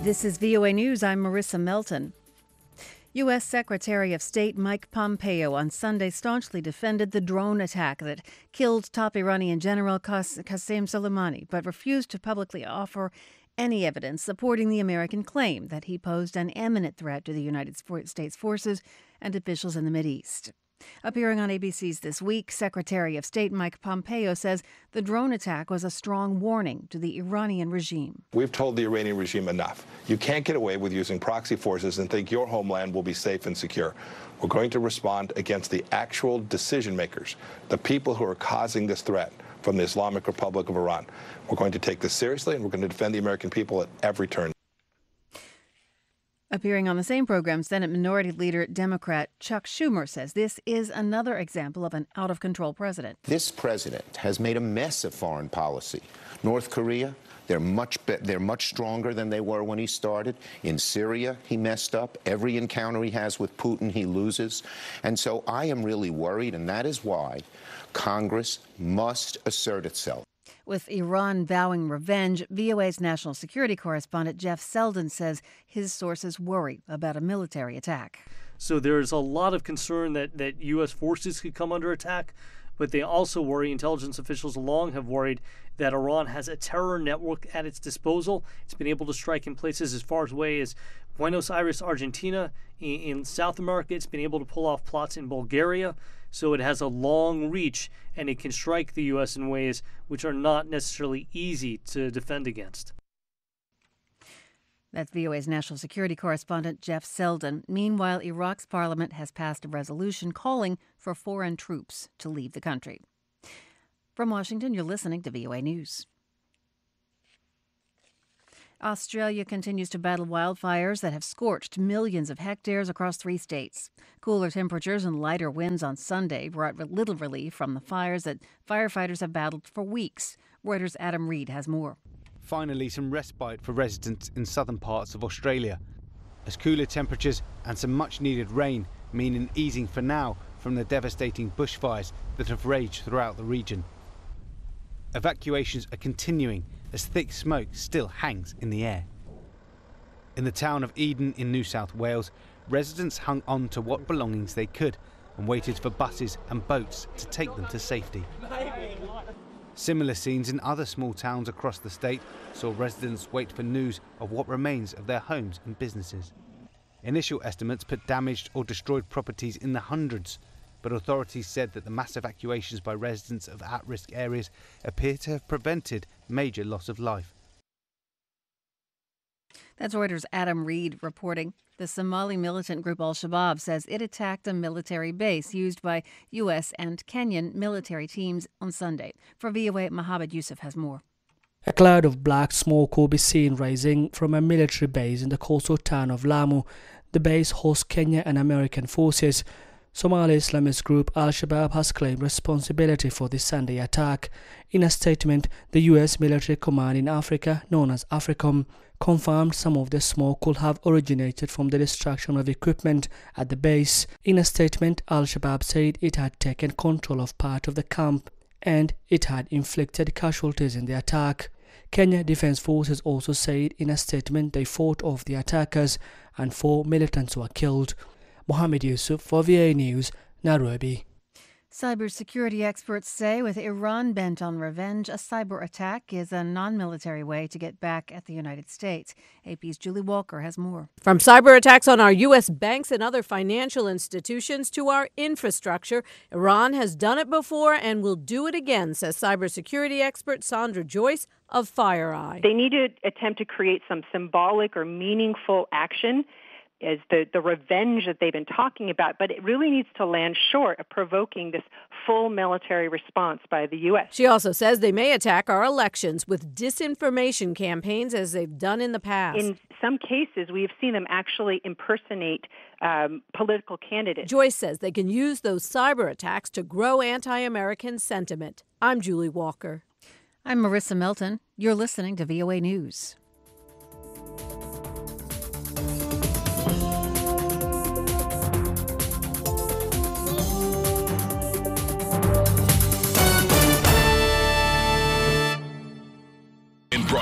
This is VOA News. I'm Marissa Melton. U.S. Secretary of State Mike Pompeo on Sunday staunchly defended the drone attack that killed top Iranian General Qasem Soleimani, but refused to publicly offer any evidence supporting the American claim that he posed an imminent threat to the United States forces and officials in the Mideast. Appearing on ABC's This Week, Secretary of State Mike Pompeo says the drone attack was a strong warning to the Iranian regime. We've told the Iranian regime enough. You can't get away with using proxy forces and think your homeland will be safe and secure. We're going to respond against the actual decision makers, the people who are causing this threat from the Islamic Republic of Iran. We're going to take this seriously, and we're going to defend the American people at every turn. Appearing on the same program, Senate Minority Leader Democrat Chuck Schumer says this is another example of an out-of-control president. This president has made a mess of foreign policy. North Korea, they're much stronger than they were when he started. In Syria, he messed up. Every encounter he has with Putin, he loses. And so I am really worried, and that is why Congress must assert itself. With Iran vowing revenge, VOA's national security correspondent Jeff Selden says his sources worry about a military attack. So there's a lot of concern that U.S. forces could come under attack, but they also worry, intelligence officials long have worried, that Iran has a terror network at its disposal. It's been able to strike in places as far away as Buenos Aires, Argentina. In South America, it's been able to pull off plots in Bulgaria. So it has a long reach, and it can strike the U.S. in ways which are not necessarily easy to defend against. That's VOA's national security correspondent Jeff Selden. Meanwhile, Iraq's parliament has passed a resolution calling for foreign troops to leave the country. From Washington, you're listening to VOA News. Australia continues to battle wildfires that have scorched millions of hectares across 3 states. Cooler temperatures and lighter winds on Sunday brought little relief from the fires that firefighters have battled for weeks. Reuters' Adam Reed has more. Finally, some respite for residents in southern parts of Australia, as cooler temperatures and some much-needed rain mean an easing for now from the devastating bushfires that have raged throughout the region. Evacuations are continuing as thick smoke still hangs in the air. In the town of Eden in New South Wales, residents hung on to what belongings they could and waited for buses and boats to take them to safety. Similar scenes in other small towns across the state saw residents wait for news of what remains of their homes and businesses. Initial estimates put damaged or destroyed properties in the hundreds, but authorities said that the mass evacuations by residents of at-risk areas appear to have prevented major loss of life. That's Reuters' Adam Reed reporting. The Somali militant group Al-Shabaab says it attacked a military base used by U.S. and Kenyan military teams on Sunday. For VOA, Mohammed Yusuf has more. A cloud of black smoke will be seen rising from a military base in the coastal town of Lamu. The base hosts Kenya and American forces. Somali Islamist group Al-Shabaab has claimed responsibility for the Sunday attack. In a statement, the U.S. military command in Africa, known as AFRICOM, confirmed some of the smoke could have originated from the destruction of equipment at the base. In a statement, Al-Shabaab said it had taken control of part of the camp and it had inflicted casualties in the attack. Kenya Defense Forces also said in a statement they fought off the attackers and 4 militants were killed. Mohammed Yusuf for VOA News, Nairobi. Cybersecurity experts say with Iran bent on revenge, a cyber attack is a non-military way to get back at the United States. AP's Julie Walker has more. From cyber attacks on our U.S. banks and other financial institutions to our infrastructure, Iran has done it before and will do it again, says cybersecurity expert Sandra Joyce of FireEye. They need to attempt to create some symbolic or meaningful action as the revenge that they've been talking about, but it really needs to land short of provoking this full military response by the U.S. She also says they may attack our elections with disinformation campaigns as they've done in the past. In some cases, we have seen them actually impersonate political candidates. Joyce says they can use those cyber attacks to grow anti-American sentiment. I'm Julie Walker. I'm Marissa Melton. You're listening to VOA News.